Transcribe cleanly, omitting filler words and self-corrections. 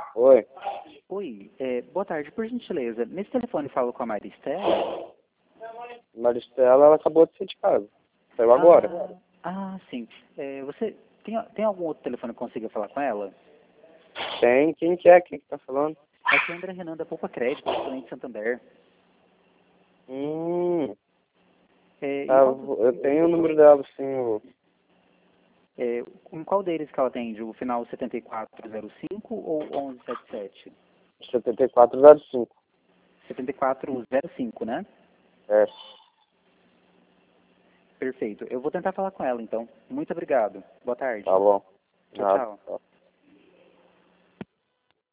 Oi, Oi, boa tarde, por gentileza. Nesse telefone falo com a Maristela? Maristela, ela acabou de sair de casa. Saiu agora. Sim. Você tem algum outro telefone que consiga falar com ela? Tem, quem que é? Quem que tá falando? É que André Renan da Poupa Crédito, estudante de Santander. Eu tenho o número dela, sim, Em qual deles que ela atende? O final 7405 ou 1177? 7405. 7405, né? É, Perfeito. Eu vou tentar falar com ela, então. Muito obrigado. Boa tarde. tá bom. Tchau, Nada. tchau.